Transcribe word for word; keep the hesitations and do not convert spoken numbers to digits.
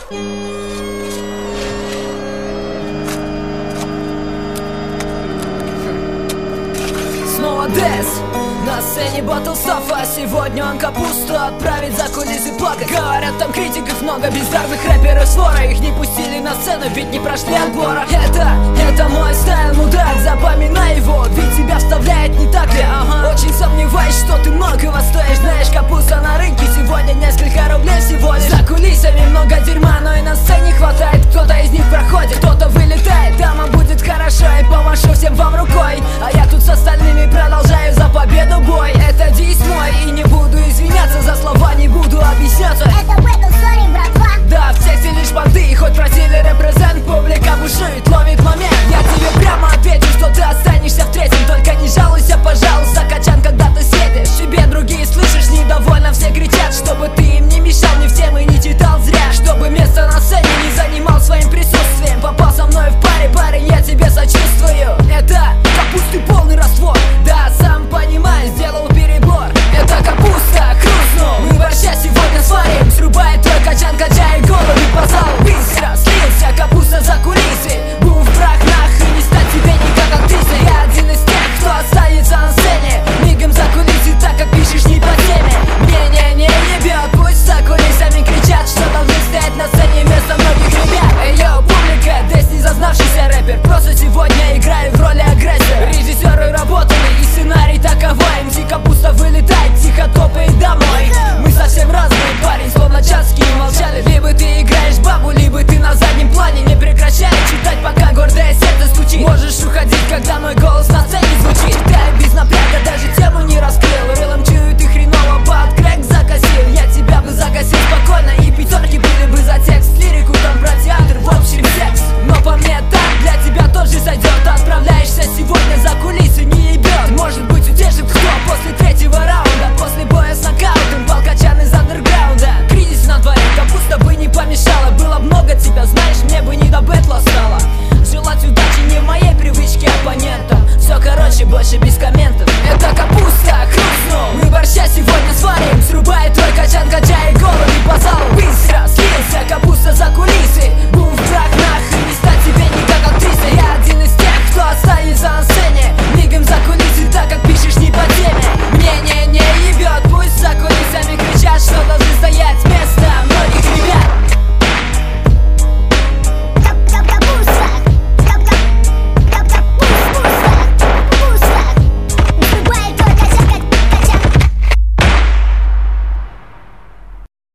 Снова Дэс на сцене Батлстаф, а сегодня он капусту отправит за кулисы плакать. Говорят, там критиков много, бездарных рэперов свора. Их не пустили на сцену, ведь не прошли отбора. Это, это мой стайл, мудак, запоминай его, ведь тебя вставляет, не так ли? Ага. Очень сомневаюсь, что ты многого стоишь. Знаешь, капуста на рынке сегодня несколько рублей всего